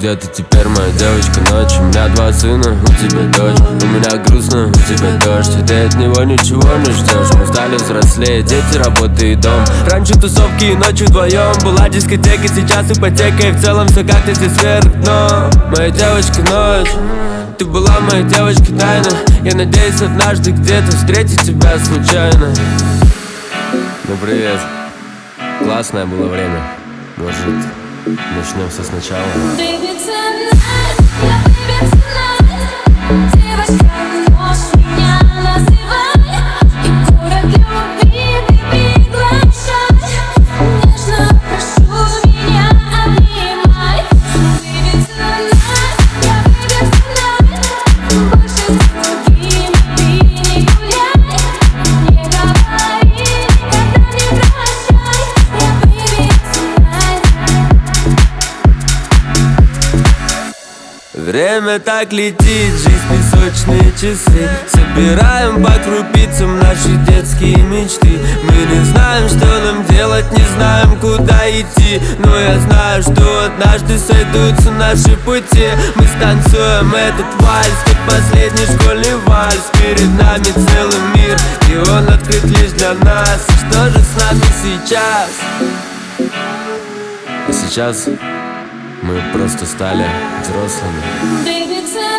Где ты теперь, моя девочка, ночь? У меня 2 сына, у тебя дочь. У меня грустно, у тебя дождь. И ты от него ничего не ждешь. Мы стали взрослее, дети, работа и дом. Раньше тусовки и ночью вдвоем. Была дискотека, сейчас ипотека. И в целом все как-то здесь вверх дно. Моя девочка, ночь. Ты была моей девочкой тайна. Я надеюсь однажды где-то встретить тебя случайно. Ну привет. Классное было время. Может, начнем все сначала. Baby tonight, yeah, baby tonight. Девочка, ночь меня называй. И город любви ты приглашай. Нежно прошу, меня обнимай. Baby tonight, yeah, baby tonight. Больше с другими ты не гуляй. Не говори, никогда не прощай. Yeah, baby tonight. Время так летит, жизнь песочные часы. Собираем по крупицам наши детские мечты. Мы не знаем, что нам делать, не знаем, куда идти. Но я знаю, что однажды сойдутся наши пути. Мы станцуем этот вальс, как последний школьный вальс. Перед нами целый мир, и он открыт лишь для нас. Что же с нами сейчас? А сейчас мы просто стали взрослыми. Baby,